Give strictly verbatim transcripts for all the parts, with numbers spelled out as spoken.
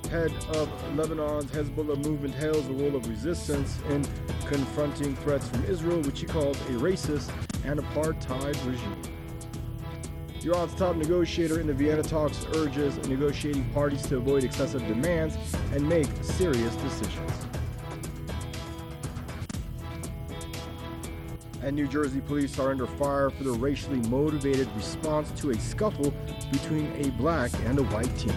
head of Lebanon's Hezbollah movement hails the role of resistance in confronting threats from Israel, which he called a racist and apartheid regime. Iran's top negotiator in the Vienna talks urges negotiating parties to avoid excessive demands and make serious decisions. And New Jersey police are under fire for their racially motivated response to a scuffle between a black and a white teen.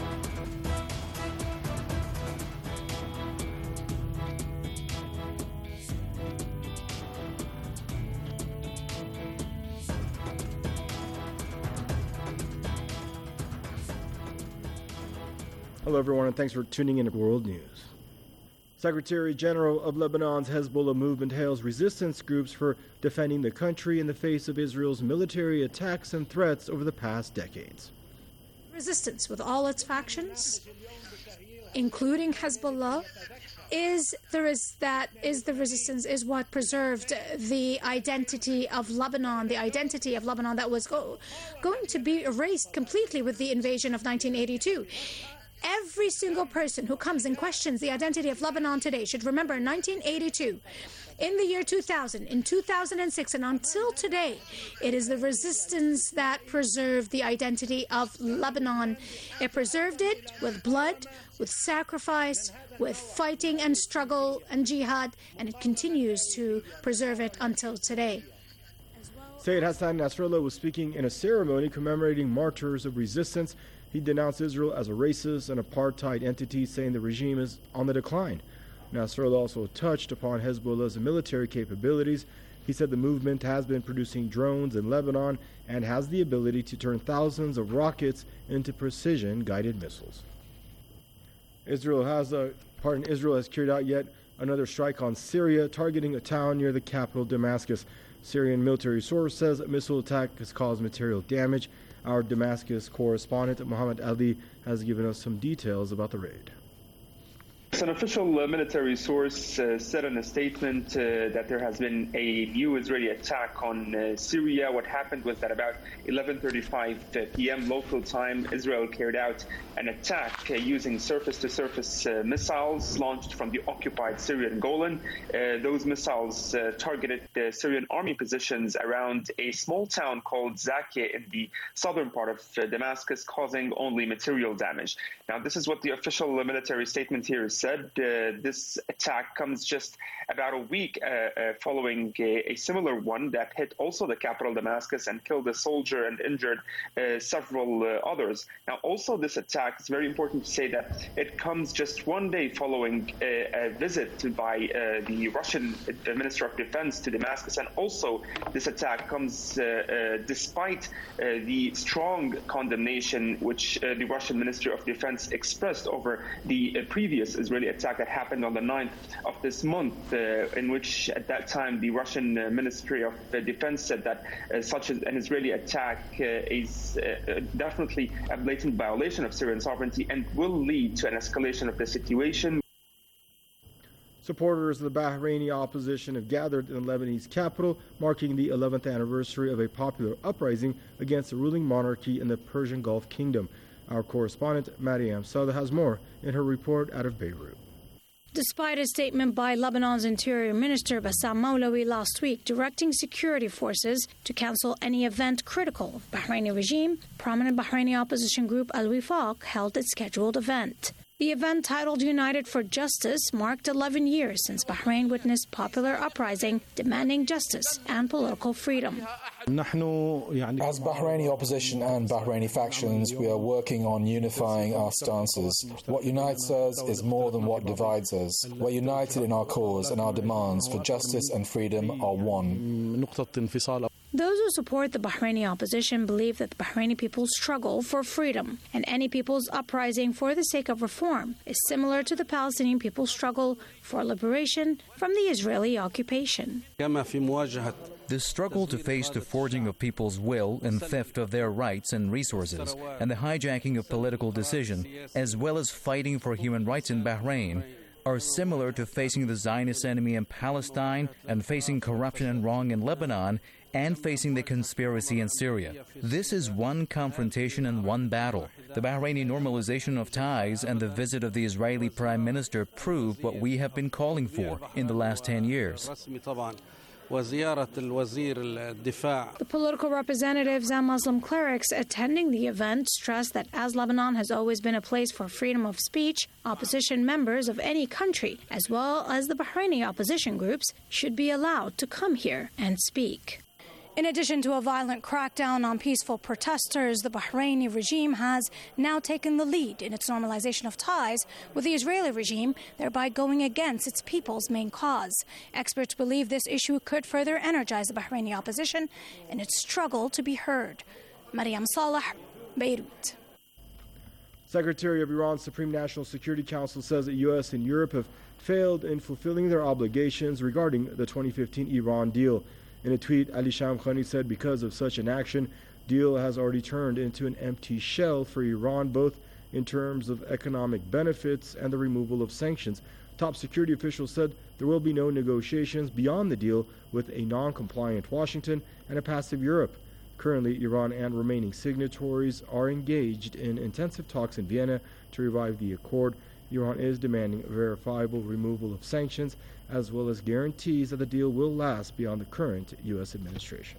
Hello everyone, and thanks for tuning in to World News. Secretary General of Lebanon's Hezbollah movement hails resistance groups for defending the country in the face of Israel's military attacks and threats over the past decades. Resistance, with all its factions, including Hezbollah, is there is that is the resistance is what preserved the identity of Lebanon, the identity of Lebanon that was go, going to be erased completely with the invasion of nineteen eighty-two. Every single person who comes and questions the identity of Lebanon today should remember in nineteen eighty-two, in the year two thousand, in two thousand six, and until today, it is the resistance that preserved the identity of Lebanon. It preserved it with blood, with sacrifice, with fighting and struggle and jihad, and it continues to preserve it until today. Sayyid Hassan Nasrallah was speaking in a ceremony commemorating martyrs of resistance. He denounced Israel as a racist and apartheid entity, saying the regime is on the decline. Nasrallah also touched upon Hezbollah's military capabilities. He said the movement has been producing drones in Lebanon and has the ability to turn thousands of rockets into precision-guided missiles. Israel has, uh, pardon, Israel has carried out yet another strike on Syria, targeting a town near the capital, Damascus. Syrian military source says a missile attack has caused material damage. Our Damascus correspondent, Muhammad Ali, has given us some details about the raid. An official uh, military source uh, said in a statement uh, that there has been a new Israeli attack on uh, Syria. What happened was that about eleven thirty-five p.m. local time, Israel carried out an attack uh, using surface-to-surface uh, missiles launched from the occupied Syrian Golan. Uh, those missiles uh, targeted the Syrian army positions around a small town called Zakia in the southern part of uh, Damascus, causing only material damage. Now, this is what the official uh, military statement here is said. Uh, this attack comes just about a week uh, uh, following a, a similar one that hit also the capital Damascus and killed a soldier and injured uh, several uh, others. Now, also this attack, it's very important to say that it comes just one day following a, a visit by uh, the Russian Minister of Defense to Damascus, and also this attack comes uh, uh, despite uh, the strong condemnation which uh, the Russian Ministry of Defense expressed over the uh, previous Israeli attack that happened on the ninth of this month, uh, in which at that time the Russian uh, Ministry of uh, Defense said that uh, such an Israeli attack uh, is uh, definitely a blatant violation of Syrian sovereignty and will lead to an escalation of the situation. Supporters of the Bahraini opposition have gathered in the Lebanese capital, marking the eleventh anniversary of a popular uprising against the ruling monarchy in the Persian Gulf Kingdom. Our correspondent, Mariam Sada, has more in her report out of Beirut. Despite a statement by Lebanon's Interior Minister Bassam Mawlawi last week directing security forces to cancel any event critical of Bahraini regime, prominent Bahraini opposition group Al-Wifaq held its scheduled event. The event, titled United for Justice, marked eleven years since Bahrain witnessed popular uprising demanding justice and political freedom. As Bahraini opposition and Bahraini factions, we are working on unifying our stances. What unites us is more than what divides us. We're united in our cause, and our demands for justice and freedom are one. Those who support the Bahraini opposition believe that the Bahraini people's struggle for freedom and any people's uprising for the sake of reform is similar to the Palestinian people's struggle for liberation from the Israeli occupation. The struggle to face the forging of people's will and theft of their rights and resources, and the hijacking of political decision, as well as fighting for human rights in Bahrain, are similar to facing the Zionist enemy in Palestine and facing corruption and wrong in Lebanon and facing the conspiracy in Syria. This is one confrontation and one battle. The Bahraini normalization of ties and the visit of the Israeli Prime Minister prove what we have been calling for in the last ten years. The political representatives and Muslim clerics attending the event stressed that as Lebanon has always been a place for freedom of speech, opposition members of any country, as well as the Bahraini opposition groups, should be allowed to come here and speak. In addition to a violent crackdown on peaceful protesters, the Bahraini regime has now taken the lead in its normalization of ties with the Israeli regime, thereby going against its people's main cause. Experts believe this issue could further energize the Bahraini opposition in its struggle to be heard. Mariam Saleh, Beirut. Secretary of Iran's Supreme National Security Council says the U S and Europe have failed in fulfilling their obligations regarding the twenty fifteen Iran deal. In a tweet, Ali Shamkhani said because of such an action, deal has already turned into an empty shell for Iran, both in terms of economic benefits and the removal of sanctions. Top security officials said there will be no negotiations beyond the deal with a non-compliant Washington and a passive Europe. Currently, Iran and remaining signatories are engaged in intensive talks in Vienna to revive the accord. Iran is demanding verifiable removal of sanctions, as well as guarantees that the deal will last beyond the current U S administration.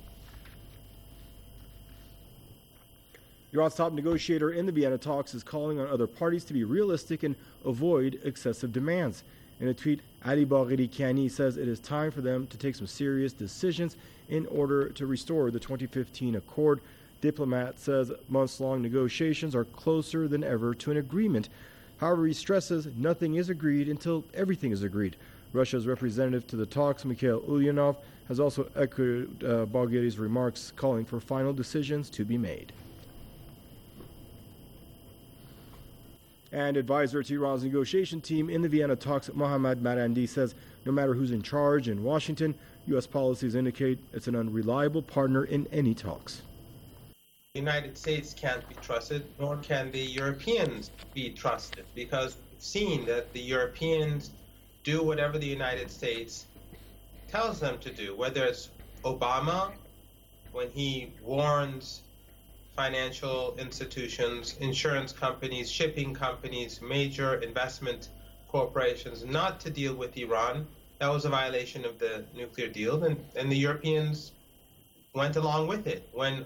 Iran's top negotiator in the Vienna talks is calling on other parties to be realistic and avoid excessive demands. In a tweet, Ali Bagheri Kiani says it is time for them to take some serious decisions in order to restore the twenty fifteen accord. Diplomat says months-long negotiations are closer than ever to an agreement. However, he stresses nothing is agreed until everything is agreed. Russia's representative to the talks, Mikhail Ulyanov, has also echoed uh, Bagheri's remarks, calling for final decisions to be made. And advisor to Iran's negotiation team in the Vienna talks, Mohammad Marandi, says no matter who's in charge in Washington, U S policies indicate it's an unreliable partner in any talks. The United States can't be trusted, nor can the Europeans be trusted, because we've seen that the Europeans do whatever the United States tells them to do, whether it's Obama, when he warns financial institutions, insurance companies, shipping companies, major investment corporations not to deal with Iran. That was a violation of the nuclear deal, and, and the Europeans went along with it. When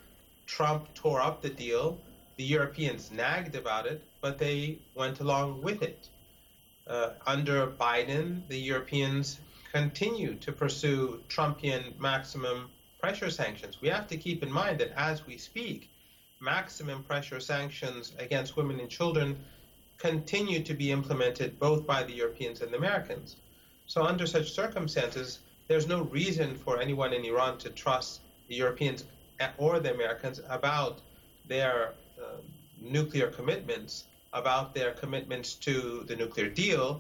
Trump tore up the deal, the Europeans nagged about it, but they went along with it. Uh, under Biden, the Europeans continue to pursue Trumpian maximum pressure sanctions. We have to keep in mind that as we speak, maximum pressure sanctions against women and children continue to be implemented both by the Europeans and the Americans. So under such circumstances, there's no reason for anyone in Iran to trust the Europeans or the Americans about their uh, nuclear commitments, about their commitments to the nuclear deal,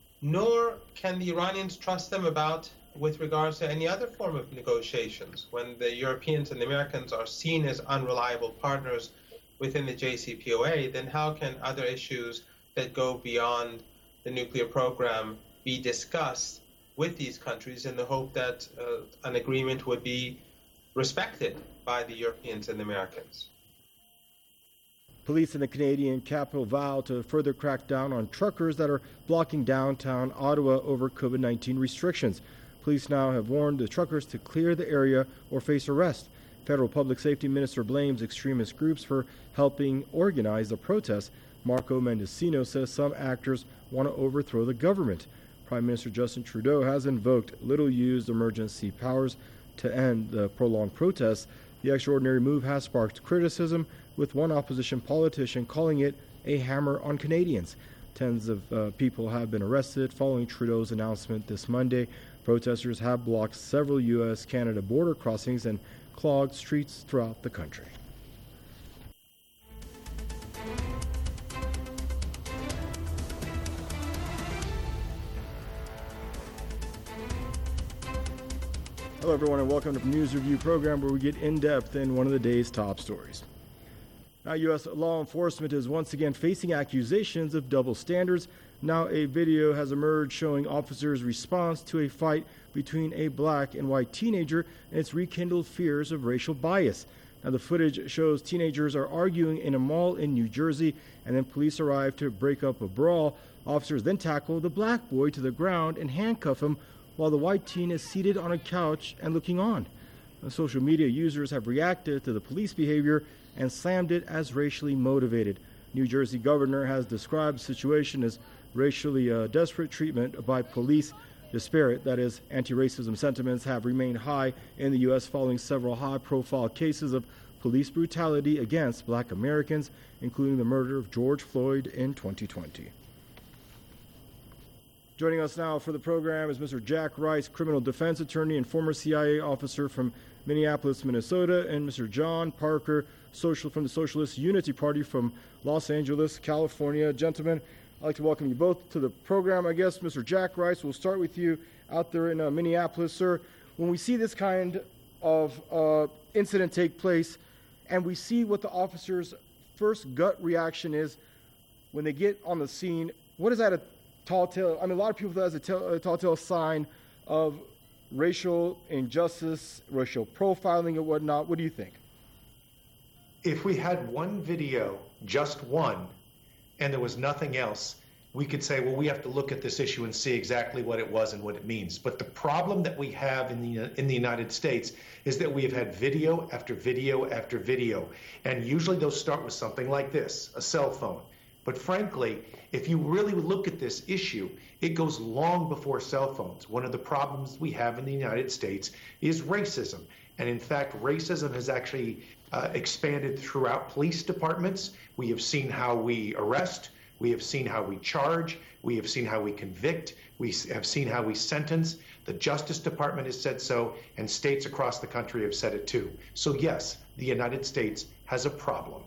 nor can the Iranians trust them about with regards to any other form of negotiations. When the Europeans and the Americans are seen as unreliable partners within the J C P O A, then how can other issues that go beyond the nuclear program be discussed with these countries in the hope that uh, an agreement would be respected by the Europeans and the Americans? Police in the Canadian capital vow to further crack down on truckers that are blocking downtown Ottawa over COVID nineteen restrictions. Police now have warned the truckers to clear the area or face arrest. Federal Public Safety Minister blames extremist groups for helping organize the protests. Marco Mendocino says some actors want to overthrow the government. Prime Minister Justin Trudeau has invoked little-used emergency powers to end the prolonged protests. The extraordinary move has sparked criticism, with one opposition politician calling it a hammer on Canadians. Tens of uh, people have been arrested following Trudeau's announcement this Monday. Protesters have blocked several U S Canada border crossings and clogged streets throughout the country. Hello, everyone, and welcome to the News Review program, where we get in-depth in one of the day's top stories. Now, U S law enforcement is once again facing accusations of double standards. Now, a video has emerged showing officers' response to a fight between a black and white teenager, and it's rekindled fears of racial bias. Now, the footage shows teenagers are arguing in a mall in New Jersey, and then police arrive to break up a brawl. Officers then tackle the black boy to the ground and handcuff him while the white teen is seated on a couch and looking on. Now, social media users have reacted to the police behavior and slammed it as racially motivated. New Jersey governor has described the situation as racially uh, desperate treatment by police. Disparate, that is, anti-racism sentiments have remained high in the U S following several high-profile cases of police brutality against black Americans, including the murder of George Floyd in twenty twenty. Joining us now for the program is Mister Jack Rice, criminal defense attorney and former C I A officer from Minneapolis, Minnesota, and Mister John Parker, social from the Socialist Unity Party from Los Angeles, California. Gentlemen, I'd like to welcome you both to the program. I guess, Mister Jack Rice, we'll start with you out there in uh, Minneapolis, sir. When we see this kind of uh, incident take place, and we see what the officer's first gut reaction is when they get on the scene, what is that a tall tale? I mean, a lot of people think that's a, tell, a tall tale sign of racial injustice, racial profiling, and whatnot. What do you think? If we had one video, just one, and there was nothing else, we could say, well, we have to look at this issue and see exactly what it was and what it means. But the problem that we have in the in the United States is that we have had video after video after video. And usually those start with something like this, a cell phone. But frankly, if you really look at this issue, it goes long before cell phones. One of the problems we have in the United States is racism. And in fact, racism has actually uh, expanded throughout police departments. We have seen how we arrest. We have seen how we charge. We have seen how we convict. We have seen how we sentence. The Justice Department has said so, and states across the country have said it too. So yes, the United States has a problem.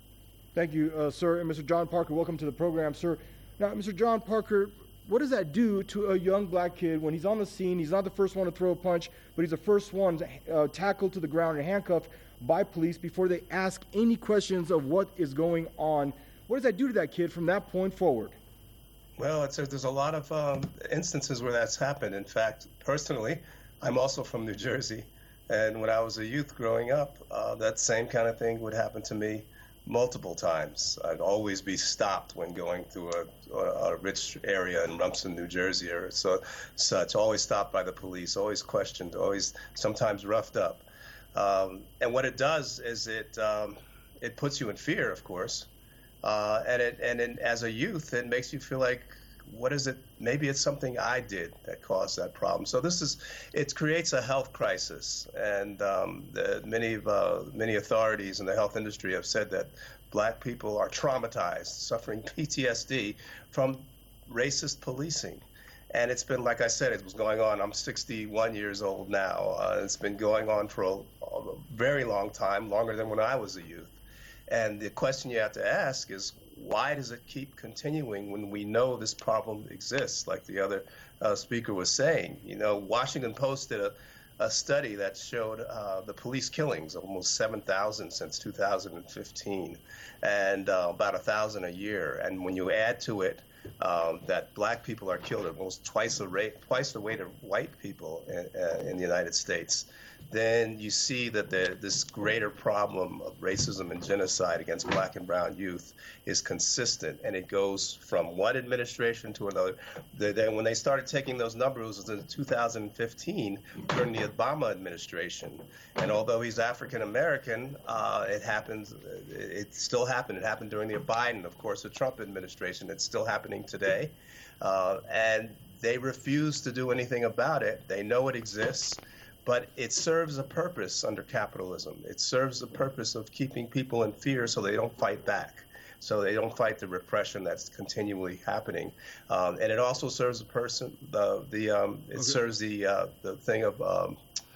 Thank you, uh, sir. And Mister John Parker, welcome to the program, sir. Now, Mister John Parker, what does that do to a young black kid when he's on the scene? He's not the first one to throw a punch, but he's the first one uh, tackled to the ground and handcuffed by police before they ask any questions of what is going on. What does that do to that kid from that point forward? Well, it's, there's a lot of um, instances where that's happened. In fact, personally, I'm also from New Jersey. And when I was a youth growing up, uh, that same kind of thing would happen to me multiple times. I'd always be stopped when going through a, a, a rich area in Rumson, New Jersey, or so such. Always stopped by the police, always questioned, always sometimes roughed up. Um, and what it does is it um, it puts you in fear, of course. Uh, and it and it, as a youth, it makes you feel like, what is it? Maybe it's something I did that caused that problem. So this is, it creates a health crisis, and um, the, many uh, many authorities in the health industry have said that black people are traumatized, suffering P T S D from racist policing. And it's been, like I said, it was going on. I'm sixty-one years old now. Uh, it's been going on for a, a very long time, longer than when I was a youth. And the question you have to ask is, why does it keep continuing when we know this problem exists, like the other uh, speaker was saying? You know, Washington Post did a, a study that showed uh, the police killings, almost seven thousand since two thousand fifteen, and uh, about one thousand a year. And when you add to it um, that black people are killed at almost twice the rate, twice the rate of white people in, uh, in the United States, then you see that the, this greater problem of racism and genocide against black and brown youth is consistent, and it goes from one administration to another. The, the, when they started taking those numbers, it was in two thousand fifteen during the Obama administration. And although he's African American, uh, it happens. It still happened. It happened during the Biden, of course, the Trump administration. It's still happening today, uh, and they refuse to do anything about it. They know it exists. But it serves a purpose under capitalism. It serves the purpose of keeping people in fear so they don't fight back, so they don't fight the repression that's continually happening. Um, and it also serves the person, the the um, it okay. serves the uh, the thing of um,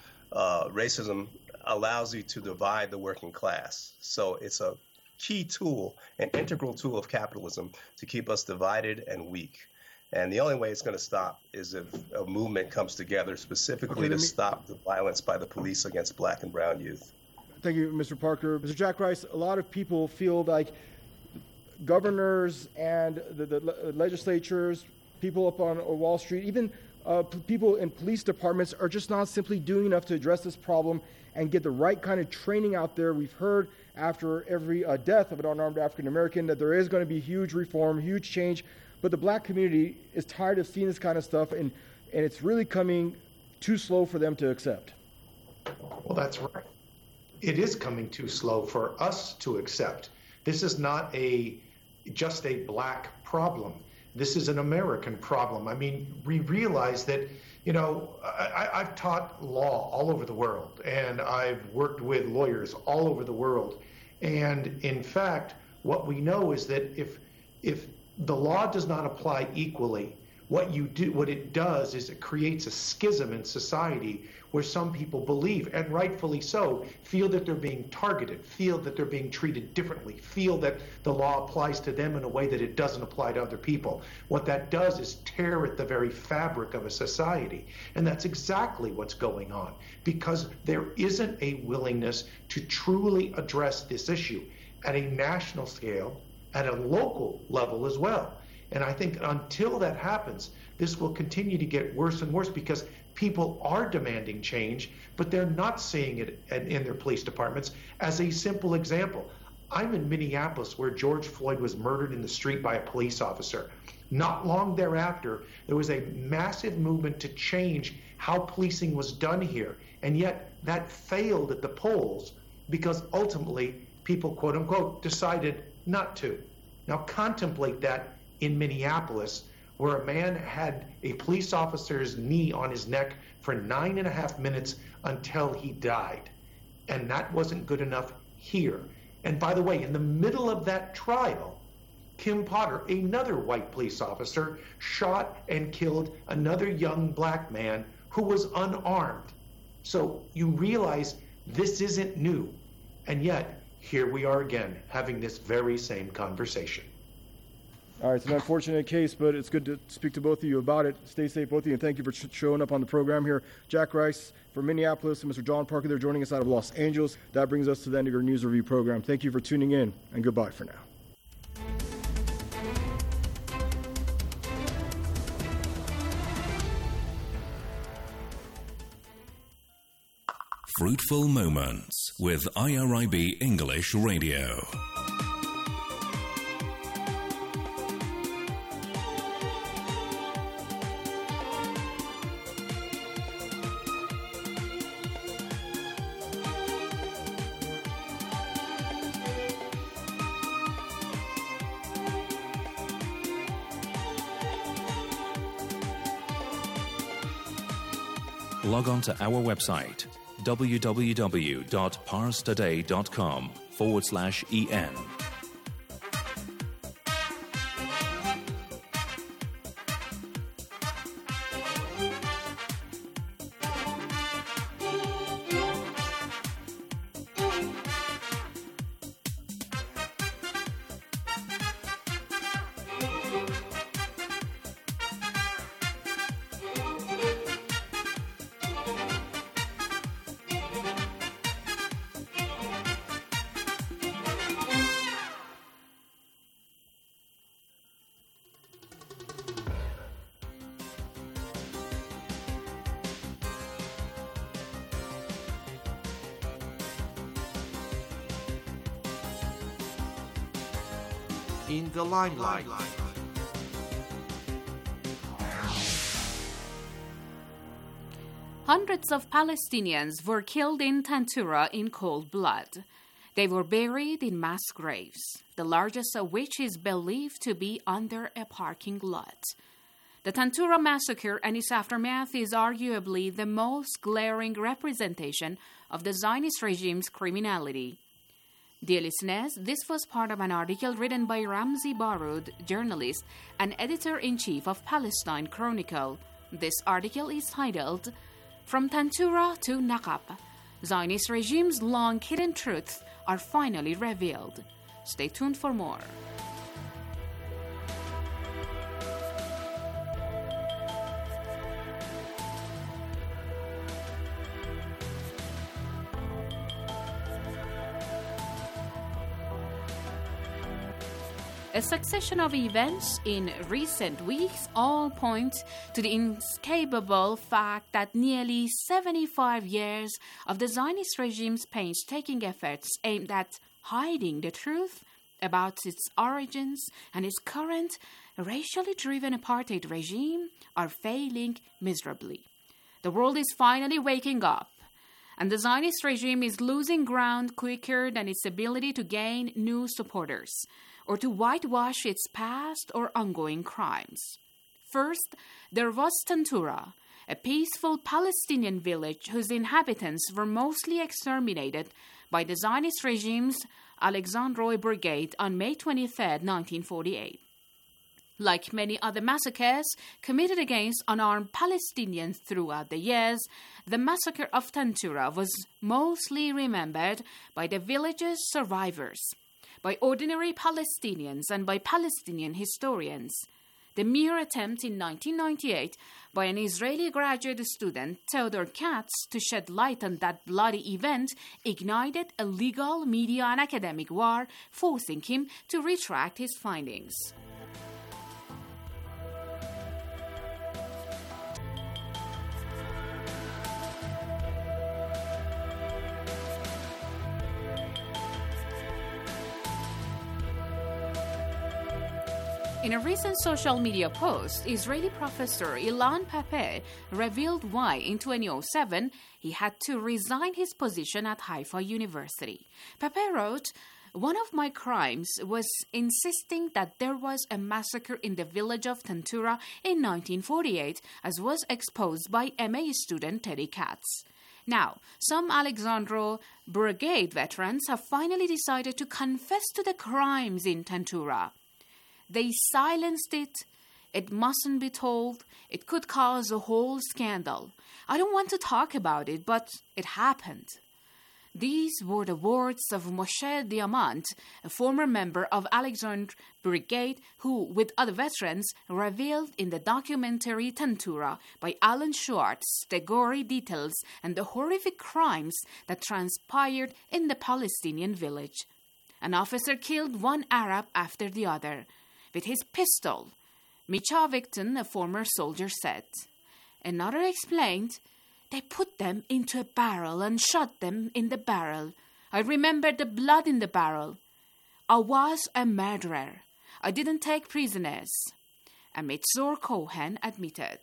uh, racism allows you to divide the working class. So it's a key tool, an integral tool of capitalism to keep us divided and weak. And the only way it's going to stop is if a movement comes together specifically okay, to me... stop the violence by the police against black and brown youth. Thank you, Mister Parker. Mister Jack Rice, a lot of people feel like governors and the, the legislatures, people up on Wall Street, even uh, p- people in police departments are just not simply doing enough to address this problem and get the right kind of training out there. We've heard after every uh, death of an unarmed African American that there is going to be huge reform, huge change, but the black community is tired of seeing this kind of stuff, and, and it's really coming too slow for them to accept. Well, that's right. It is coming too slow for us to accept. This is not a just a black problem. This is an American problem. I mean, we realize that, you know, I, I've taught law all over the world, and I've worked with lawyers all over the world. And in fact, what we know is that if if the law does not apply equally, what you do, what it does is it creates a schism in society where some people believe, and rightfully so, feel that they're being targeted, feel that they're being treated differently, feel that the law applies to them in a way that it doesn't apply to other people. What that does is tear at the very fabric of a society. And that's exactly what's going on, because there isn't a willingness to truly address this issue at a national scale, at a local level as well. And I think until that happens, this will continue to get worse and worse, because people are demanding change, but they're not seeing it in their police departments. As a simple example, I'm in Minneapolis, where George Floyd was murdered in the street by a police officer. Not long thereafter, there was a massive movement to change how policing was done here. And yet that failed at the polls because ultimately people, quote unquote, decided not to. Now contemplate that in Minneapolis, where a man had a police officer's knee on his neck for nine and a half minutes until he died. And that wasn't good enough here. And by the way, in the middle of that trial, Kim Potter, another white police officer, shot and killed another young black man who was unarmed. So you realize this isn't new. And yet, here we are again, having this very same conversation. All right, it's an unfortunate case, but it's good to speak to both of you about it. Stay safe, both of you, and thank you for sh- showing up on the program here. Jack Rice from Minneapolis and Mister John Parker, they're joining us out of Los Angeles. That brings us to the end of your news review program. Thank you for tuning in, and goodbye for now. Fruitful Moments with I R I B English Radio. Log on to our website, www.parstoday.com forward slash EN. In the limelight. Hundreds of Palestinians were killed in Tantura in cold blood. They were buried in mass graves, the largest of which is believed to be under a parking lot. The Tantura massacre and its aftermath is arguably the most glaring representation of the Zionist regime's criminality. Dear listeners, this was part of an article written by Ramzi Baroud, journalist and editor-in-chief of Palestine Chronicle. This article is titled, From Tantura to Naqab, Zionist regime's long-hidden truths are finally revealed. Stay tuned for more. A succession of events in recent weeks all point to the inescapable fact that nearly seventy-five years of the Zionist regime's painstaking efforts aimed at hiding the truth about its origins and its current racially driven apartheid regime are failing miserably. The world is finally waking up, and the Zionist regime is losing ground quicker than its ability to gain new supporters or to whitewash its past or ongoing crimes. First, there was Tantura, a peaceful Palestinian village whose inhabitants were mostly exterminated by the Zionist regime's Alexandroi Brigade on May twenty-third, nineteen forty-eight. Like many other massacres committed against unarmed Palestinians throughout the years, the massacre of Tantura was mostly remembered by the village's survivors, by ordinary Palestinians, and by Palestinian historians. The mere attempt in nineteen ninety-eight by an Israeli graduate student, Theodor Katz, to shed light on that bloody event ignited a legal, media, and academic war, forcing him to retract his findings. In a recent social media post, Israeli professor Ilan Pappé revealed why in twenty oh seven he had to resign his position at Haifa University. Pappé wrote, "One of my crimes was insisting that there was a massacre in the village of Tantura in nineteen forty-eight, as was exposed by M A student Teddy Katz. Now, some Alexandro Brigade veterans have finally decided to confess to the crimes in Tantura. They silenced it. It mustn't be told. It could cause a whole scandal. I don't want to talk about it, but it happened." These were the words of Moshe Diamant, a former member of Alexandre Brigade, who, with other veterans, revealed in the documentary Tantura by Alan Schwartz the gory details and the horrific crimes that transpired in the Palestinian village. An officer killed one Arab after the other with his pistol, Micha Victon, a former soldier, said. Another explained, "They put them into a barrel and shot them in the barrel. I remember the blood in the barrel. I was a murderer. I didn't take prisoners." Amit Zor Cohen admitted.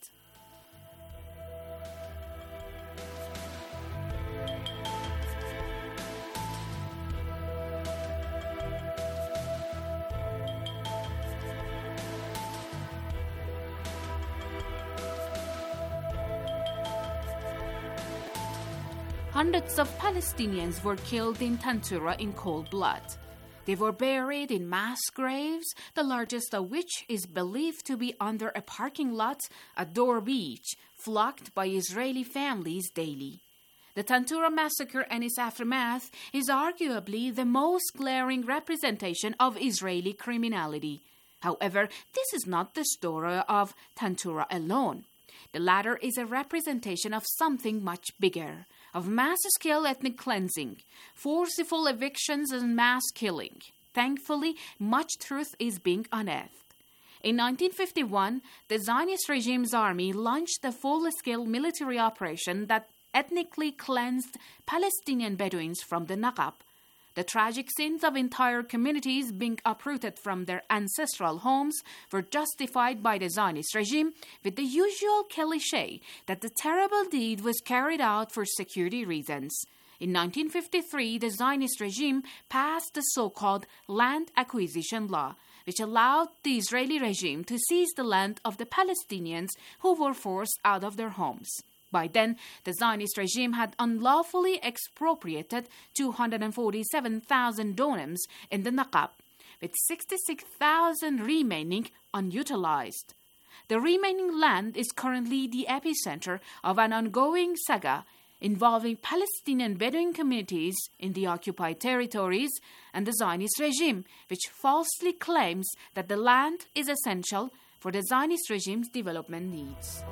Hundreds of Palestinians were killed in Tantura in cold blood. They were buried in mass graves, the largest of which is believed to be under a parking lot at Dor Beach, flocked by Israeli families daily. The Tantura massacre and its aftermath is arguably the most glaring representation of Israeli criminality. However, this is not the story of Tantura alone. The latter is a representation of something much bigger, of mass-scale ethnic cleansing, forceful evictions and mass killing. Thankfully, much truth is being unearthed. In nineteen fifty-one, the Zionist regime's army launched a full-scale military operation that ethnically cleansed Palestinian Bedouins from the Naqab. The tragic scenes of entire communities being uprooted from their ancestral homes were justified by the Zionist regime with the usual cliché that the terrible deed was carried out for security reasons. In nineteen fifty-three, the Zionist regime passed the so-called Land Acquisition Law, which allowed the Israeli regime to seize the land of the Palestinians who were forced out of their homes. By then, the Zionist regime had unlawfully expropriated two hundred forty-seven thousand donums in the Naqab, with sixty-six thousand remaining unutilized. The remaining land is currently the epicenter of an ongoing saga involving Palestinian Bedouin communities in the occupied territories and the Zionist regime, which falsely claims that the land is essential for the Zionist regime's development needs.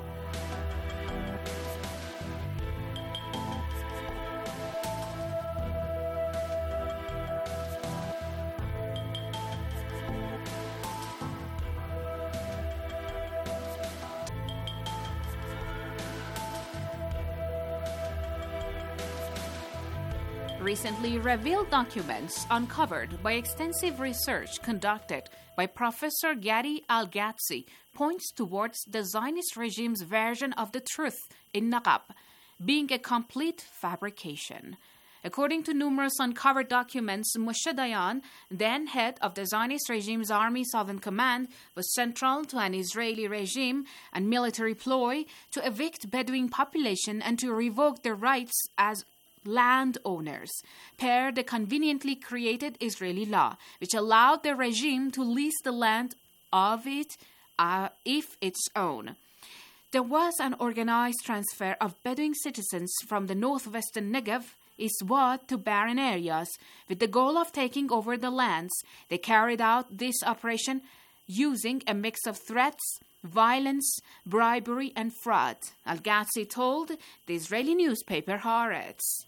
recently revealed documents uncovered by extensive research conducted by Professor Gadi Al-Ghatsi points towards the Zionist regime's version of the truth in Naqab being a complete fabrication. According to numerous uncovered documents, Moshe Dayan, then head of the Zionist regime's Army Southern Command, was central to an Israeli regime and military ploy to evict Bedouin population and to revoke their rights as landowners, per the conveniently created Israeli law, which allowed the regime to lease the land of it uh, if its own. There was an organized transfer of Bedouin citizens from the northwestern Negev, Iswat, to barren areas with the goal of taking over the lands. They carried out this operation using a mix of threats, violence, bribery, and fraud, Al-Ghatsi told the Israeli newspaper Haaretz.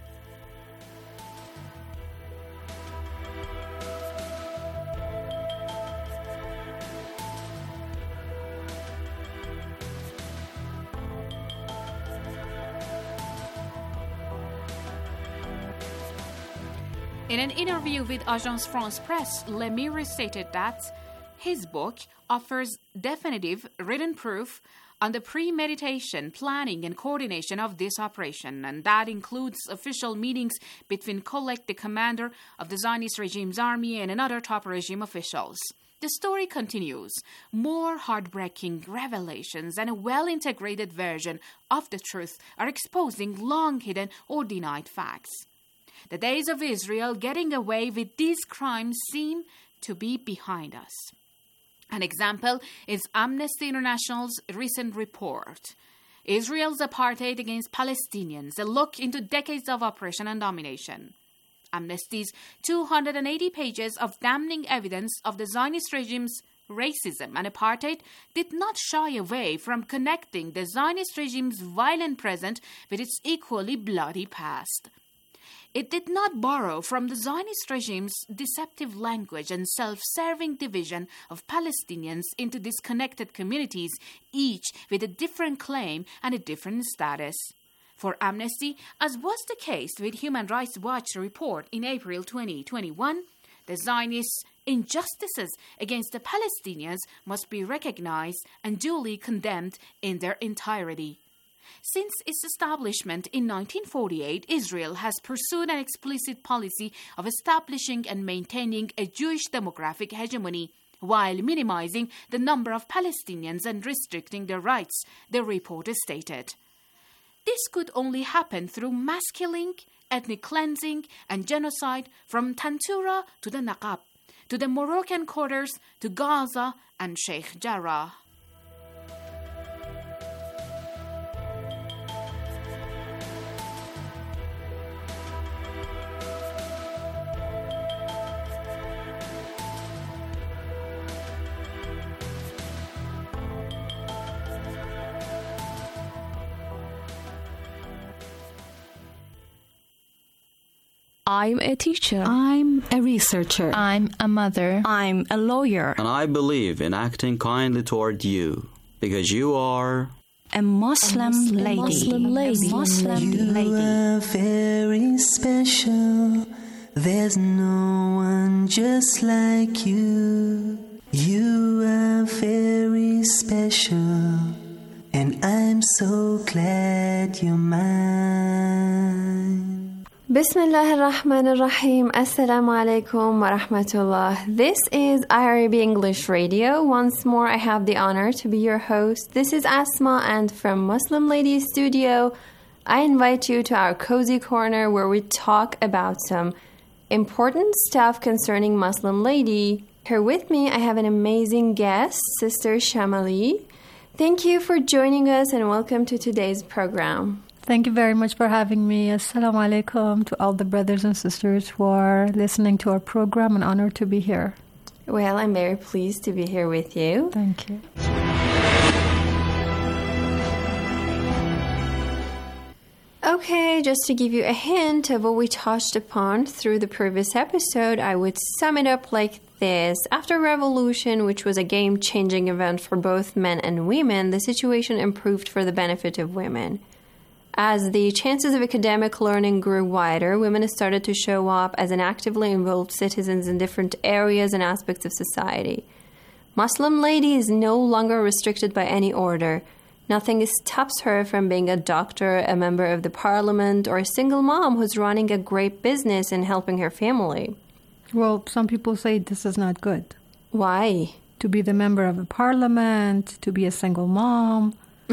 In an interview with Agence France Presse, Lemire stated that his book offers definitive written proof on the premeditation, planning, and coordination of this operation, and that includes official meetings between Kolek, the commander of the Zionist regime's army, and another top regime officials. The story continues. More heartbreaking revelations and a well-integrated version of the truth are exposing long-hidden or denied facts. The days of Israel getting away with these crimes seem to be behind us. An example is Amnesty International's recent report, Israel's Apartheid Against Palestinians, a look into decades of oppression and domination. Amnesty's two hundred eighty pages of damning evidence of the Zionist regime's racism and apartheid did not shy away from connecting the Zionist regime's violent present with its equally bloody past. It did not borrow from the Zionist regime's deceptive language and self-serving division of Palestinians into disconnected communities, each with a different claim and a different status. For Amnesty, as was the case with Human Rights Watch report in April twenty twenty-one, the Zionist injustices against the Palestinians must be recognized and duly condemned in their entirety. Since its establishment in nineteen forty-eight, Israel has pursued an explicit policy of establishing and maintaining a Jewish demographic hegemony while minimizing the number of Palestinians and restricting their rights, the reporter stated. This could only happen through mass killing, ethnic cleansing, and genocide from Tantura to the Naqab, to the Moroccan quarters, to Gaza and Sheikh Jarrah. I'm a teacher. I'm a researcher. I'm a mother. I'm a lawyer. And I believe in acting kindly toward you, because you are a Muslim, a Muslim lady. Muslim lady. A Muslim you lady. are very special. There's no one just like you. You are very special, and I'm so glad you're mine. Bismillah ar-Rahman ar-Rahim. Assalamu alaikum wa rahmatullah. This is I R I B English Radio. Once more, I have the honor to be your host. This is Asma, and from Muslim Lady Studio, I invite you to our cozy corner where we talk about some important stuff concerning Muslim Lady. Here with me, I have an amazing guest, Sister Shamali. Thank you for joining us and welcome to today's program. Thank you very much for having me. Assalamu alaikum to all the brothers and sisters who are listening to our program. An honor to be here. Well, I'm very pleased to be here with you. Thank you. Okay, just to give you a hint of what we touched upon through the previous episode, I would sum it up like this. After Revolution, which was a game-changing event for both men and women, the situation improved for the benefit of women. As the chances of academic learning grew wider, women started to show up as an actively involved citizens in different areas and aspects of society. Muslim lady is no longer restricted by any order. Nothing stops her from being a doctor, a member of the parliament, or a single mom who's running a great business and helping her family. Well, some people say this is not good. Why? To be the member of a parliament, to be a single mom.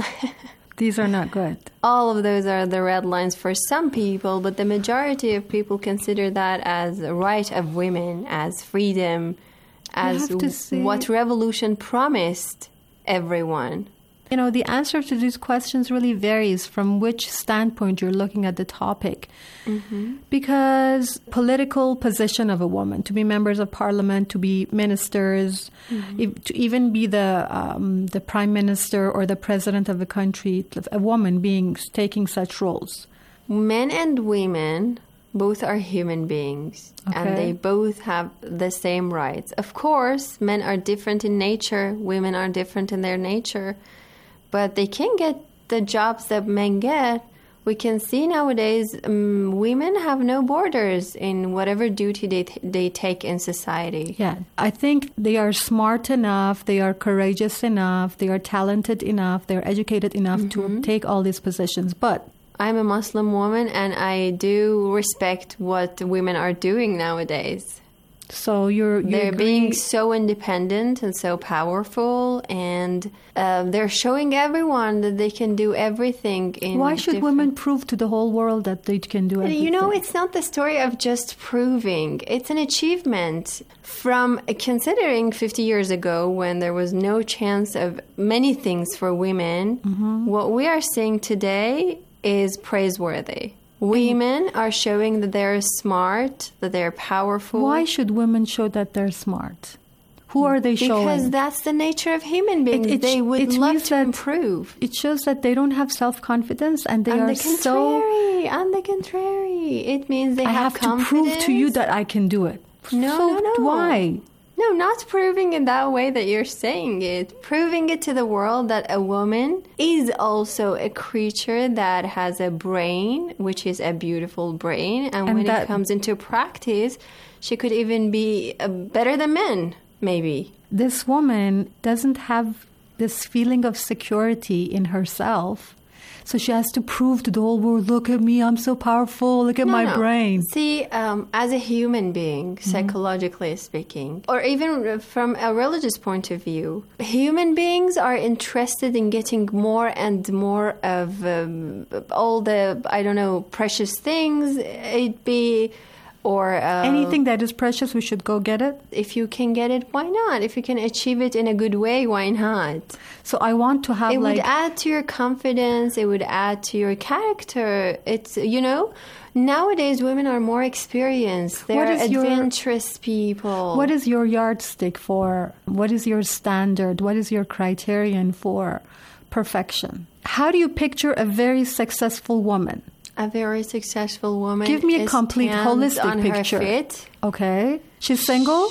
These are not good. All of those are the red lines for some people, but the majority of people consider that as a right of women, as freedom, as what revolution promised everyone. You know, the answer to these questions really varies from which standpoint you're looking at the topic. Mm-hmm. Because political position of a woman, to be members of parliament, to be ministers, mm-hmm. if, to even be the um, the prime minister or the president of a country, a woman being taking such roles. Men and women both are human beings, okay. and they both have the same rights. Of course, men are different in nature, women are different in their nature. But they can get the jobs that men get. We can see nowadays um, women have no borders in whatever duty they, t- they take in society. Yeah, I think they are smart enough, they are courageous enough, they are talented enough, they're educated enough mm-hmm. to take all these positions. But I'm a Muslim woman and I do respect what women are doing nowadays. So you're, you they're agree? being so independent and so powerful, and uh, they're showing everyone that they can do everything. In Why should different... women prove to the whole world that they can do everything? You know, it's not the story of just proving. It's an achievement. From considering fifty years ago when there was no chance of many things for women, mm-hmm. what we are seeing today is praiseworthy. Women are showing that they're smart, that they're powerful. Why should women show that they're smart? Who are they showing? Because that's the nature of human beings. It, it, they would love to improve. It shows that they don't have self-confidence and they on are the contrary, so... On the contrary. It means they I have, have confidence. to prove to you that I can do it. No, so no, no. Why? No, not proving it that way that you're saying it. Proving it to the world that a woman is also a creature that has a brain, which is a beautiful brain. And, and when that, it comes into practice, she could even be uh, better than men, maybe. This woman doesn't have this feeling of security in herself. So she has to prove to the whole world, look at me, I'm so powerful, look at no, my no. brain. See, um, as a human being, mm-hmm. psychologically speaking, or even from a religious point of view, human beings are interested in getting more and more of um, all the, I don't know, precious things, it be... Or uh, anything that is precious, we should go get it. If you can get it, why not? If you can achieve it in a good way, why not? So I want to have it like... It would add to your confidence. It would add to your character. It's, you know, nowadays women are more experienced. They're adventurous your, people. What is your yardstick for? What is your standard? What is your criterion for perfection? How do you picture a very successful woman? A very successful woman. Give me a complete holistic on picture. Her feet. Okay. She's single?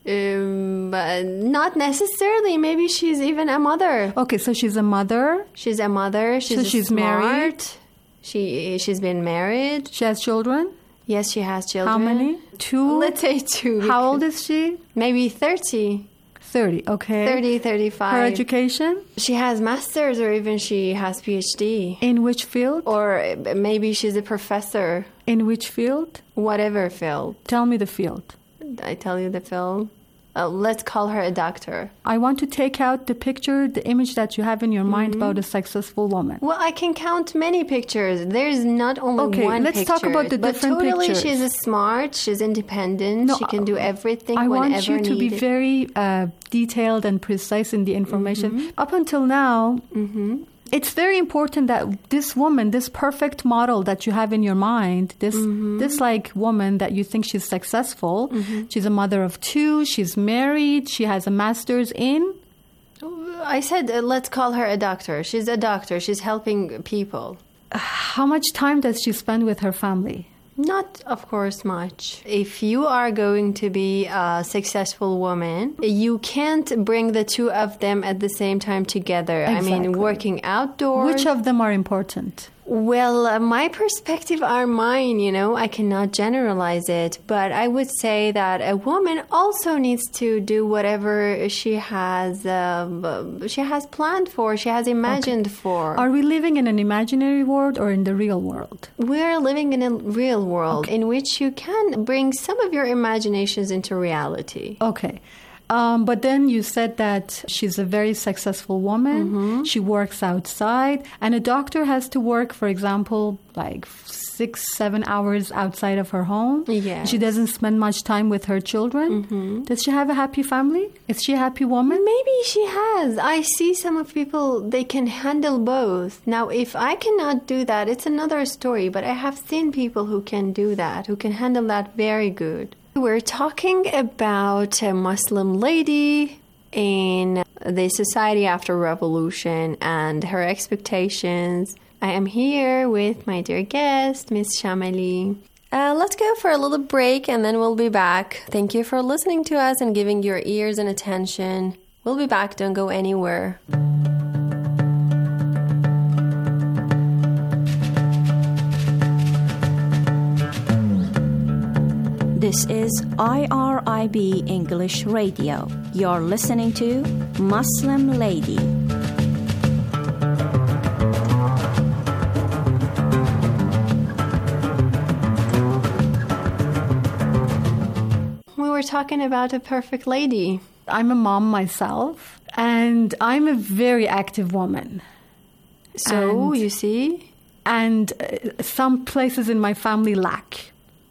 Um, but not necessarily. Maybe she's even a mother. Okay, so she's a mother. She's a mother. She's, so she's smart. married. She she's been married. She has children. Yes, she has children. How many? Two. Let's say two. How old is she? Maybe thirty. thirty, okay. thirty, thirty-five. Her education? She has master's or even she has PhD. In which field? Or maybe she's a professor. In which field? Whatever field. Tell me the field. I tell you the field. Uh, let's call her a doctor. I want to take out the picture, the image that you have in your mind mm-hmm. about a successful woman. Well, I can count many pictures. There's not only okay, one let's picture. Let's talk about the but different totally pictures. She's a smart, she's independent, no, she can do everything I whenever want you to needed. be very uh, detailed and precise in the information. Mm-hmm. Up until now, mm-hmm. it's very important that this woman, this perfect model that you have in your mind, this mm-hmm. this like woman that you think she's successful, mm-hmm. she's a mother of two, she's married, she has a master's in... I said uh, let's call her a doctor. She's a doctor. She's helping people. How much time does she spend with her family? Not, of course, much. If you are going to be a successful woman, you can't bring the two of them at the same time together. Exactly. I mean, working outdoors. Which of them are important? Well, uh, my perspective are mine, you know, I cannot generalize it, but I would say that a woman also needs to do whatever she has uh, she has planned for, she has imagined okay. for. Are we living in an imaginary world or in the real world? We are living in a real world okay. in which you can bring some of your imaginations into reality. Okay. Um, but then you said that she's a very successful woman. Mm-hmm. She works outside. And a doctor has to work, for example, like six, seven hours outside of her home. Yes. She doesn't spend much time with her children. Mm-hmm. Does she have a happy family? Is she a happy woman? Maybe she has. I see some of people, they can handle both. Now, if I cannot do that, it's another story. But I have seen people who can do that, who can handle that very good. We're talking about a Muslim lady in the society after revolution and her expectations. I am here with my dear guest, Miss Shamali. Uh, let's go for a little break and then we'll be back. Thank you for listening to us and giving your ears and attention. We'll be back. Don't go anywhere. This is I R I B English Radio. You're listening to Muslim Lady. We were talking about a perfect lady. I'm a mom myself, and I'm a very active woman. So, and, you see? And uh, some places in my family lack.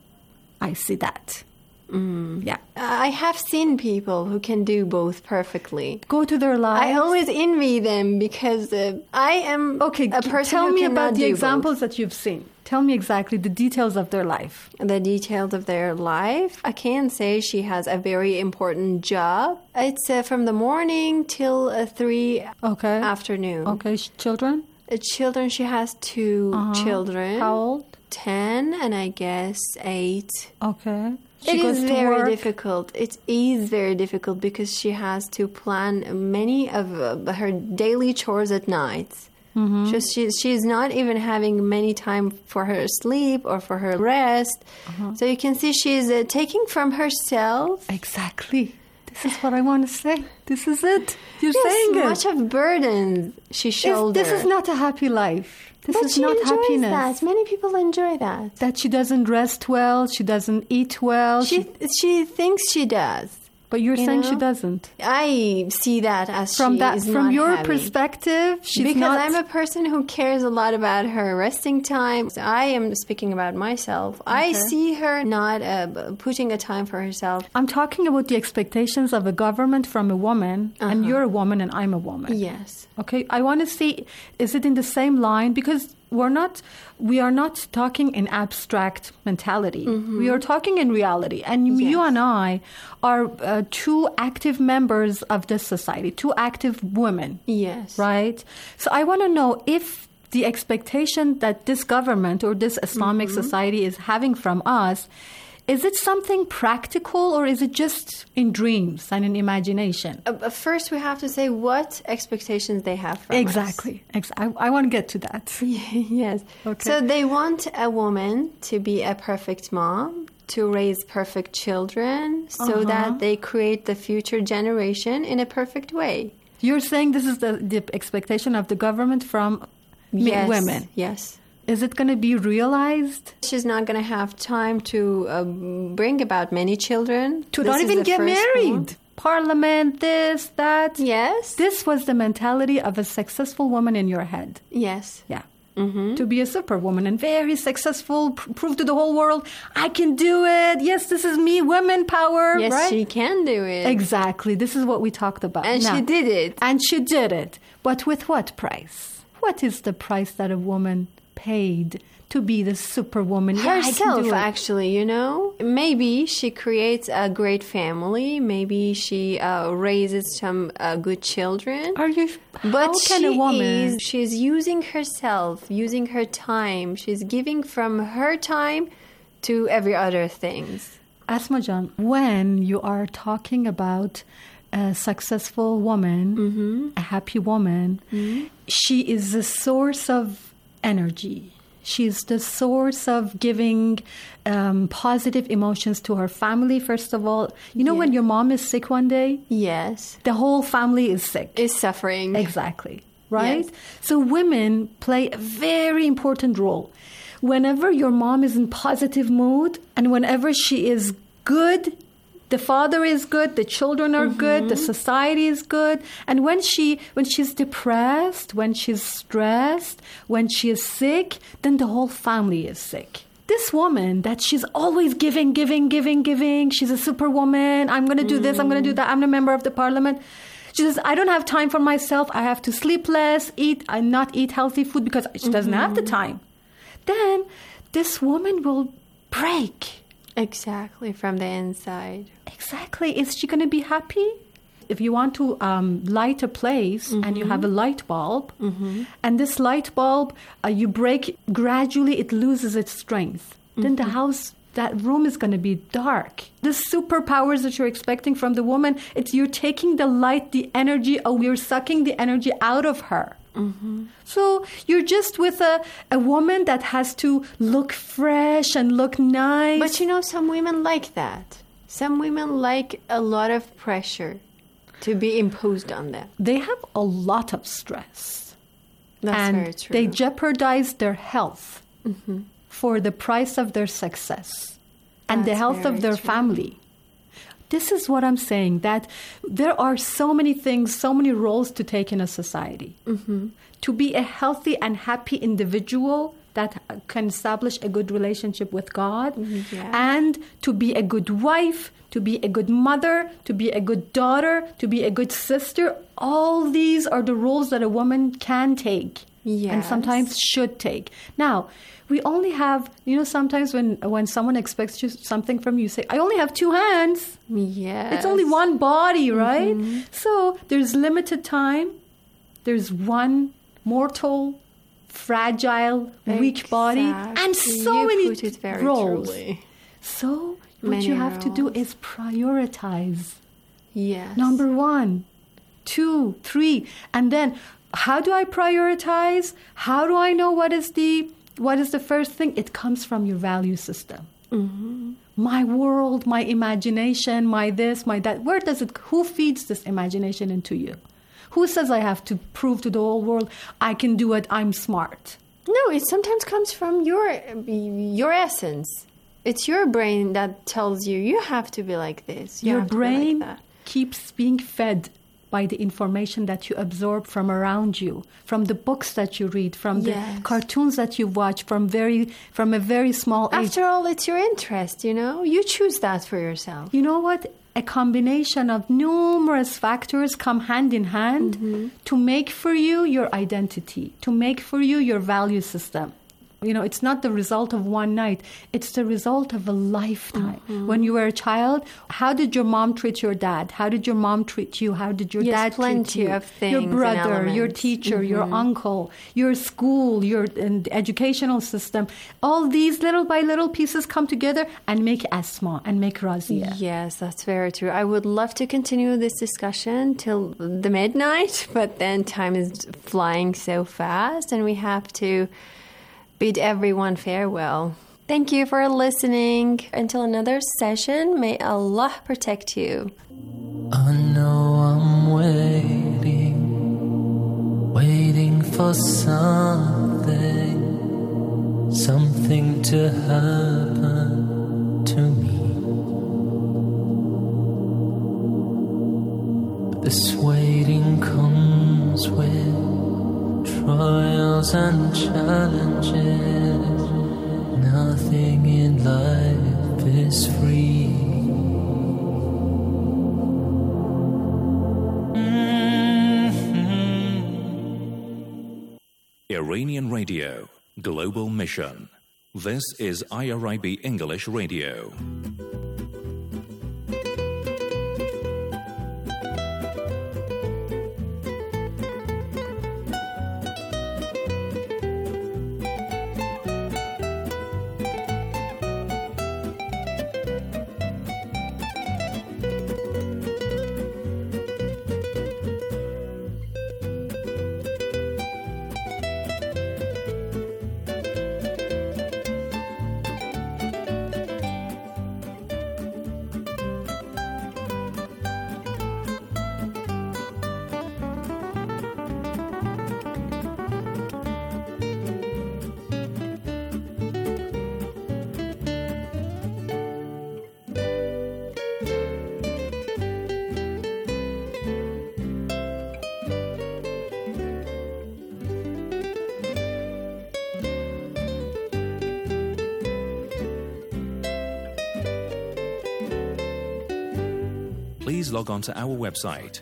I see that. Mm. Yeah. I have seen people who can do both perfectly. Go to their lives. I always envy them because uh, I am okay, a person tell who me about the do examples both. that you've seen. Tell me exactly the details of their life. The details of their life? I can say she has a very important job. It's uh, from the morning till uh, three okay. afternoon. Okay. Children? Uh, children, she has two uh-huh. children. How old? Ten and I guess eight. Okay. She it is very work. difficult. It is very difficult because she has to plan many of uh, her daily chores at night. Mm-hmm. So she, she's not even having many time for her sleep or for her rest. Uh-huh. So you can see she's uh, taking from herself. Exactly. This is what I want to say. This is it. You're yes, saying it. much of burden she shoulders. This is not a happy life. This but is she not enjoys happiness. That. Many people enjoy that. That she doesn't rest well, she doesn't eat well. She she, she thinks she does. But you're you saying know? she doesn't. I see that as from she that, is from not your having. perspective, she's because not. I'm a person who cares a lot about her resting time. So I am speaking about myself. Okay. I see her not uh, putting a time for herself. I'm talking about the expectations of a government from a woman, uh-huh. and you're a woman and I'm a woman. Yes. Okay. I want to see, is it in the same line? Because we're not, we are not talking in abstract mentality. Mm-hmm. We are talking in reality. And yes. you and I are uh, two active members of this society, two active women. Yes. Right? So I want to know if the expectation that this government or this Islamic mm-hmm. society is having from us, is it something practical or is it just in dreams and in imagination? Uh, first, we have to say what expectations they have from exactly. us. Exactly. I, I want to get to that. Yes. Okay. So they want a woman to be a perfect mom, to raise perfect children, so uh-huh. that they create the future generation in a perfect way. You're saying this is the, the expectation of the government from yes. women? Yes. Is it going to be realized? She's not going to have time to uh, bring about many children. To not even get married. One. Parliament, this, that. Yes. This was the mentality of a successful woman in your head. Yes. Yeah. Mm-hmm. To be a superwoman and very successful, pr- prove to the whole world, I can do it. Yes, this is me, women power. Yes, right? she can do it. Exactly. This is what we talked about. And now, she did it. And she did it. But with what price? What is the price that a woman paid to be the superwoman? Herself, yeah, actually, you know. Maybe she creates a great family. Maybe she uh, raises some uh, good children. Are you? But how can she a woman? Is, she's using herself, using her time. She's giving from her time to every other things. Asma Jan, when you are talking about a successful woman, mm-hmm. a happy woman, mm-hmm. she is the source of energy. She's the source of giving um, positive emotions to her family, first of all. You know, yes. when your mom is sick one day? Yes. The whole family is sick. Is suffering. Exactly. Right? Yes. So women play a very important role. Whenever your mom is in positive mood and whenever she is good, the father is good, the children are mm-hmm. good, the society is good. And when she when she's depressed, when she's stressed, when she is sick, then the whole family is sick. This woman that she's always giving, giving, giving, giving, she's a superwoman, I'm going to do mm. this, I'm going to do that, I'm a member of the parliament. She says, I don't have time for myself, I have to sleep less, eat, and not eat healthy food because she doesn't mm-hmm. have the time. Then this woman will break. Exactly, from the inside. Exactly. Is she going to be happy? If you want to um, light a place mm-hmm. and you have a light bulb, mm-hmm. and this light bulb, uh, you break, gradually it loses its strength. Mm-hmm. Then the house, that room is going to be dark. The superpowers that you're expecting from the woman, it's you're taking the light, the energy, or you're sucking the energy out of her. Mm-hmm. So you're just with a, a woman that has to look fresh and look nice. But you know, some women like that. Some women like a lot of pressure to be imposed on them. They have a lot of stress. That's and very true. They jeopardize their health mm-hmm. for the price of their success and That's the health of their true. family. This is what I'm saying, that there are so many things, so many roles to take in a society. Mm-hmm. To be a healthy and happy individual that can establish a good relationship with God, mm-hmm. yeah. and to be a good wife, to be a good mother, to be a good daughter, to be a good sister. All these are the roles that a woman can take yes. and sometimes should take. Now, we only have, you know, sometimes when when someone expects you something from you, you say, I only have two hands. Yes. It's only one body, right? Mm-hmm. So there's limited time. There's one mortal, fragile, exactly. weak body, and so you many put it very roles. Truly. So what many you have roles. to do is prioritize. Yes. Number one, two, three. And then how do I prioritize? How do I know what is the what is the first thing? It comes from your value system. Mm-hmm. My world, my imagination, my this, my that. Where does it, who feeds this imagination into you? Who says I have to prove to the whole world I can do it, I'm smart? No, it sometimes comes from your your essence. It's your brain that tells you, you have to be like this. You your have brain to be like that. Keeps being fed by the information that you absorb from around you, from the books that you read, from yes. the cartoons that you watch from very from a very small age. After all, it's your interest, you know? You choose that for yourself. You know what? A combination of numerous factors come hand in hand mm-hmm. to make for you your identity, to make for you your value system. You know, it's not the result of one night. It's the result of a lifetime. Mm-hmm. When you were a child, how did your mom treat your dad? How did your mom treat you? How did your yes, dad treat you? Of things your brother, your teacher, mm-hmm. your uncle, your school, your and educational system. All these little by little pieces come together and make Asma and make Razia. Yes, that's very true. I would love to continue this discussion till the midnight, but then time is flying so fast and we have to bid everyone farewell. Thank you for listening. Until another session, may Allah protect you. I know I'm waiting, waiting for something, something to happen to me. But this waiting comes with trials and challenges. Nothing in life is free. Mm-hmm. Iranian Radio, Global Mission. This is I R I B English Radio. please log on to our website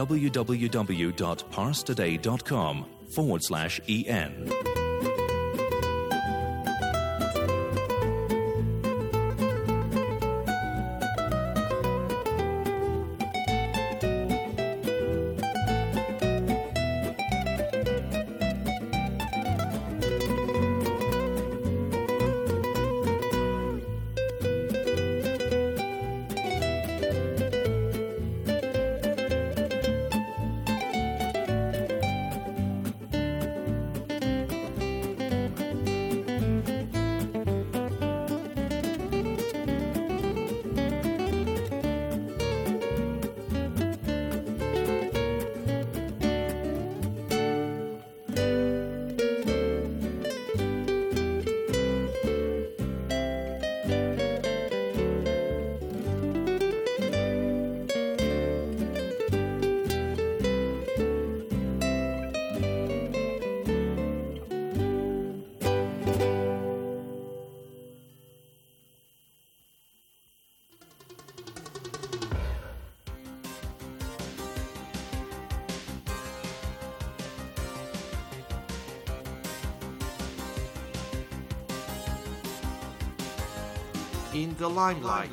www.parstoday.com forward slash en. In the limelight.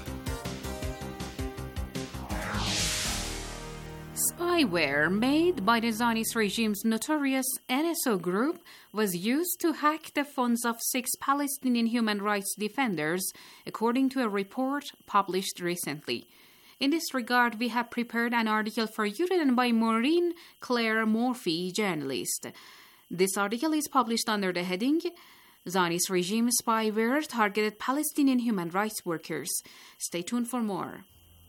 Spyware made by the Zionist regime's notorious N S O group was used to hack the phones of six Palestinian human rights defenders, according to a report published recently. In this regard, we have prepared an article for you written by Maureen Claire Murphy, journalist. This article is published under the heading Zionist regime spyware targeted Palestinian human rights workers. Stay tuned for more.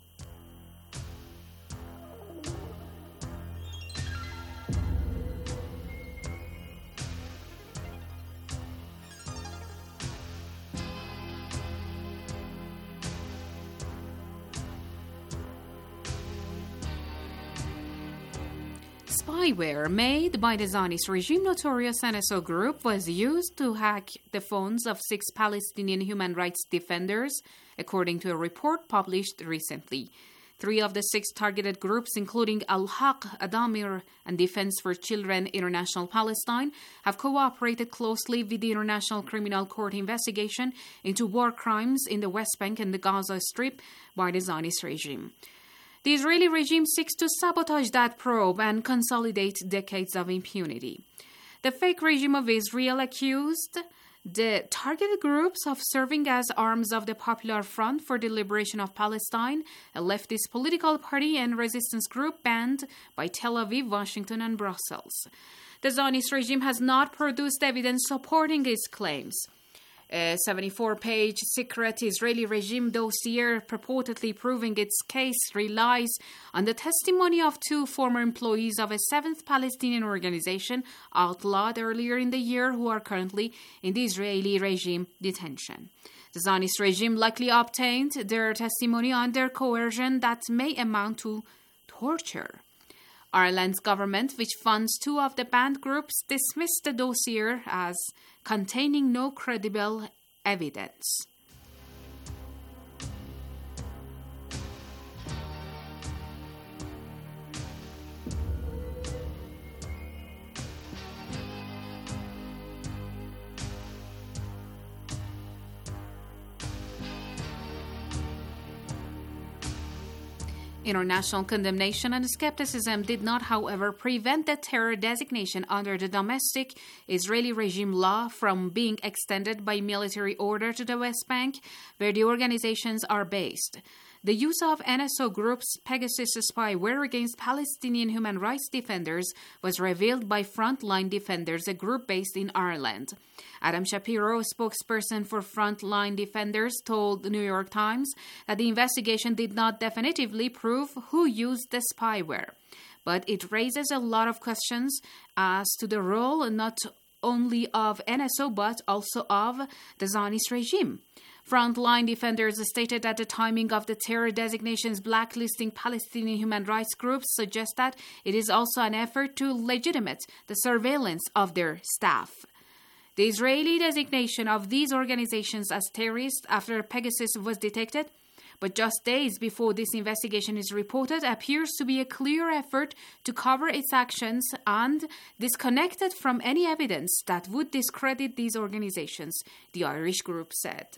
Spyware made by the Zionist regime notorious N S O group was used to hack the phones of six Palestinian human rights defenders, according to a report published recently. Three of the six targeted groups, including Al-Haq, Adamir, and Defense for Children International Palestine, have cooperated closely with the International Criminal Court investigation into war crimes in the West Bank and the Gaza Strip by the Zionist regime. The Israeli regime seeks to sabotage that probe and consolidate decades of impunity. The fake regime of Israel accused the targeted groups of serving as arms of the Popular Front for the Liberation of Palestine, a leftist political party and resistance group banned by Tel Aviv, Washington, and Brussels. The Zionist regime has not produced evidence supporting its claims. A seventy-four page secret Israeli regime dossier purportedly proving its case relies on the testimony of two former employees of a seventh Palestinian organization outlawed earlier in the year who are currently in the Israeli regime detention. The Zionist regime likely obtained their testimony under coercion that may amount to torture. Ireland's government, which funds two of the banned groups, dismissed the dossier as containing no credible evidence. International condemnation and skepticism did not, however, prevent the terror designation under the domestic Israeli regime law from being extended by military order to the West Bank, where the organizations are based. The use of N S O Group's Pegasus spyware against Palestinian human rights defenders was revealed by Frontline Defenders, a group based in Ireland. Adam Shapiro, spokesperson for Frontline Defenders, told the New York Times that the investigation did not definitively prove who used the spyware, but it raises a lot of questions as to the role not only of N S O but also of the Zionist regime. Frontline Defenders stated that the timing of the terror designations blacklisting Palestinian human rights groups suggests that it is also an effort to legitimate the surveillance of their staff. The Israeli designation of these organizations as terrorists after Pegasus was detected but just days before this investigation is reported, appears to be a clear effort to cover its actions and disconnected from any evidence that would discredit these organizations, the Irish group said.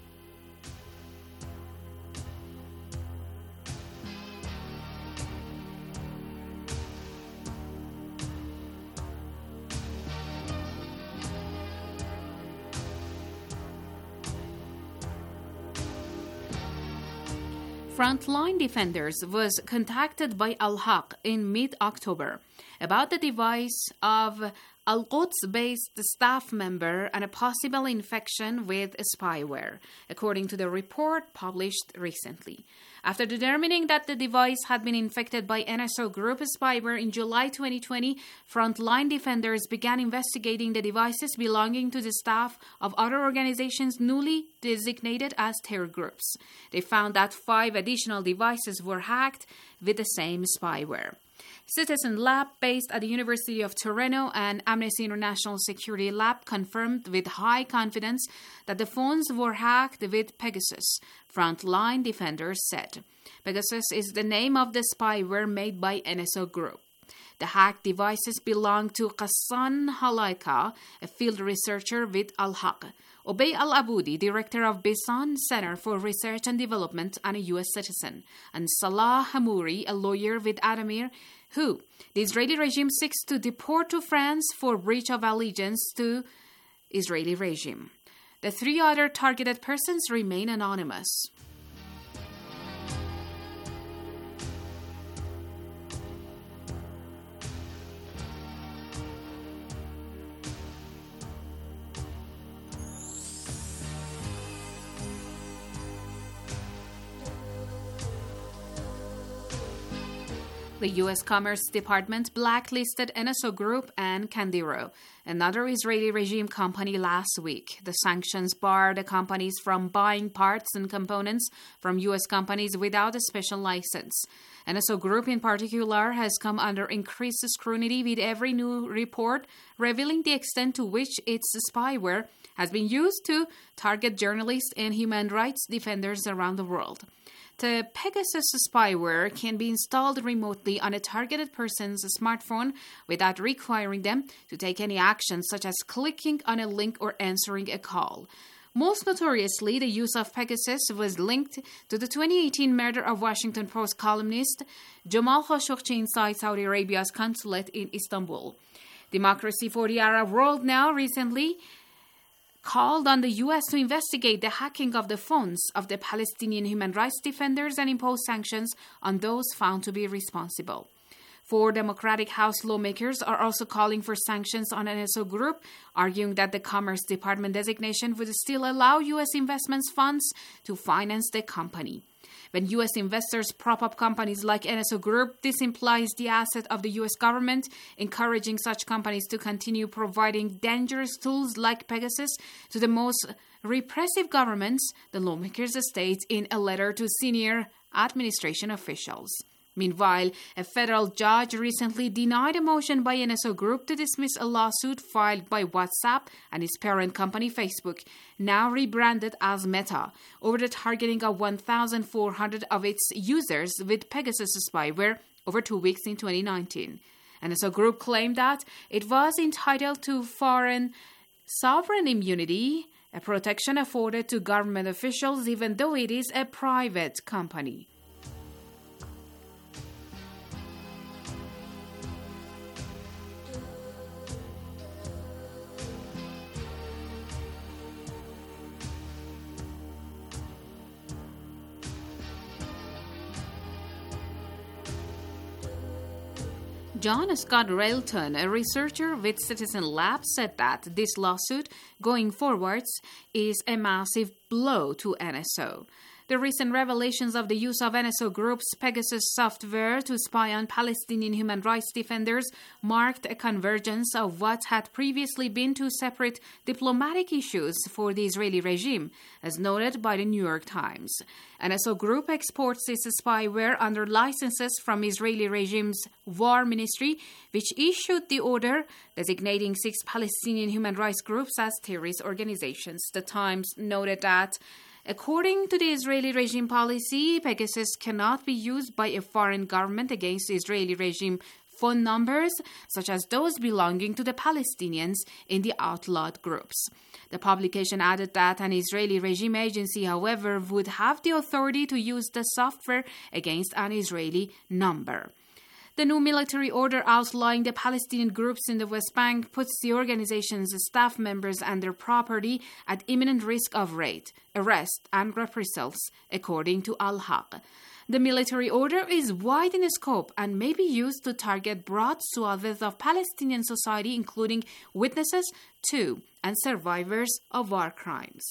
Frontline Defenders was contacted by Al-Haq in mid-October about the device of Al-Quds-based staff member and a possible infection with spyware, according to the report published recently. After determining that the device had been infected by N S O Group spyware in July twenty twenty, Frontline Defenders began investigating the devices belonging to the staff of other organizations newly designated as terror groups. They found that five additional devices were hacked with the same spyware. Citizen Lab, based at the University of Toronto, and Amnesty International Security Lab confirmed with high confidence that the phones were hacked with Pegasus, Frontline Defenders said. Pegasus is the name of the spyware made by N S O Group. The hacked devices belong to Ghassan Halaika, a field researcher with Al-Haq, Obey Al-Aboudi, director of Bisan Center for Research and Development and a U S citizen, and Salah Hamouri, a lawyer with Adamir, who the Israeli regime seeks to deport to France for breach of allegiance to Israeli regime. The three other targeted persons remain anonymous. The U S Commerce Department blacklisted N S O Group and Kandiro, another Israeli regime company, last week. The sanctions bar the companies from buying parts and components from U S companies without a special license. N S O Group in particular has come under increased scrutiny with every new report revealing the extent to which its spyware has been used to target journalists and human rights defenders around the world. The Pegasus spyware can be installed remotely on a targeted person's smartphone without requiring them to take any action, such as clicking on a link or answering a call. Most notoriously, the use of Pegasus was linked to the twenty eighteen murder of Washington Post columnist Jamal Khashoggi inside Saudi Arabia's consulate in Istanbul. Democracy for the Arab World Now recently called on the U S to investigate the hacking of the phones of the Palestinian human rights defenders and impose sanctions on those found to be responsible. Four Democratic House lawmakers are also calling for sanctions on N S O Group, arguing that the Commerce Department designation would still allow U S investments funds to finance the company. When U S investors prop up companies like N S O Group, this implies the asset of the U S government, encouraging such companies to continue providing dangerous tools like Pegasus to the most repressive governments, the lawmakers state in a letter to senior administration officials. Meanwhile, a federal judge recently denied a motion by N S O Group to dismiss a lawsuit filed by WhatsApp and its parent company Facebook, now rebranded as Meta, over the targeting of one thousand four hundred of its users with Pegasus spyware over two weeks in twenty nineteen. N S O Group claimed that it was entitled to foreign sovereign immunity, a protection afforded to government officials even though it is a private company. John Scott Railton, a researcher with Citizen Lab, said that this lawsuit, going forwards, is a massive blow to N S O. The recent revelations of the use of N S O Group's Pegasus software to spy on Palestinian human rights defenders marked a convergence of what had previously been two separate diplomatic issues for the Israeli regime, as noted by the New York Times. N S O Group exports its spyware under licenses from Israeli regime's War Ministry, which issued the order designating six Palestinian human rights groups as terrorist organizations. The Times noted that According to the Israeli regime policy, Pegasus cannot be used by a foreign government against Israeli regime phone numbers, such as those belonging to the Palestinians in the outlawed groups. The publication added that an Israeli regime agency, however, would have the authority to use the software against an Israeli number. The new military order outlying the Palestinian groups in the West Bank puts the organization's staff members and their property at imminent risk of raid, arrest, and reprisals, according to Al-Haq. The military order is wide in scope and may be used to target broad swaths of Palestinian society, including witnesses to and survivors of war crimes.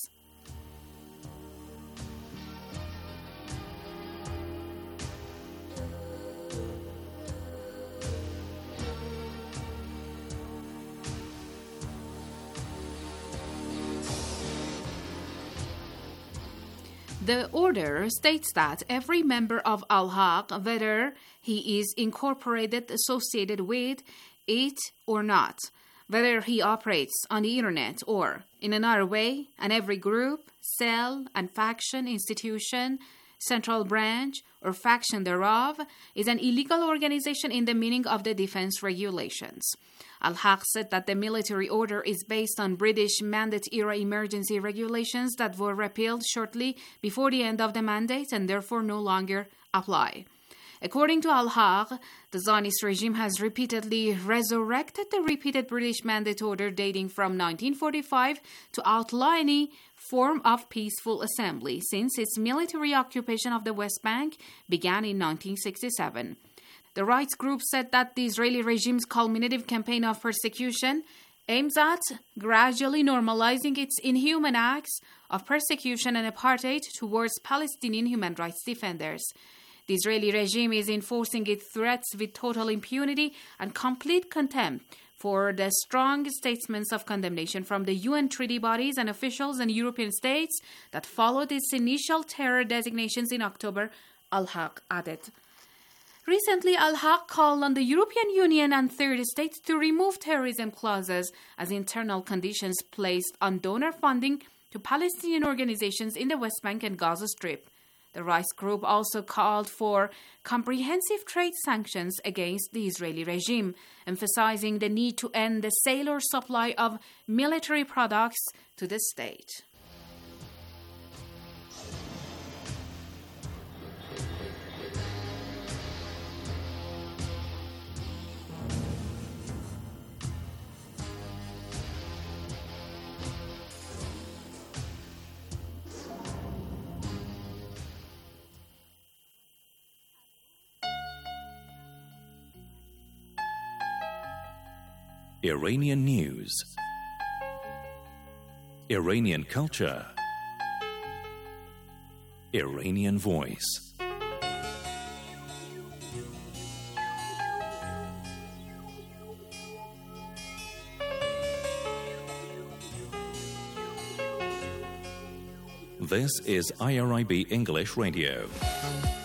The order states that every member of Al-Haq, whether he is incorporated, associated with it or not, whether he operates on the internet or in another way, and every group, cell, and faction, institution, central branch, or faction thereof, is an illegal organization in the meaning of the defense regulations. Al-Haq said that the military order is based on British Mandate-era emergency regulations that were repealed shortly before the end of the mandate and therefore no longer apply. According to Al-Haq, the Zionist regime has repeatedly resurrected the repeated British Mandate order dating from nineteen forty-five to outlaw any form of peaceful assembly since its military occupation of the West Bank began in nineteen sixty-seven. The rights group said that the Israeli regime's culminative campaign of persecution aims at gradually normalizing its inhuman acts of persecution and apartheid towards Palestinian human rights defenders. The Israeli regime is enforcing its threats with total impunity and complete contempt for the strong statements of condemnation from the U N treaty bodies and officials and European states that followed its initial terror designations in October, Al-Haq added. Recently, Al-Haq called on the European Union and third states to remove terrorism clauses as internal conditions placed on donor funding to Palestinian organizations in the West Bank and Gaza Strip. The rights group also called for comprehensive trade sanctions against the Israeli regime, emphasizing the need to end the sale or supply of military products to the state. Iranian news, Iranian culture, Iranian voice. This is I R I B English Radio.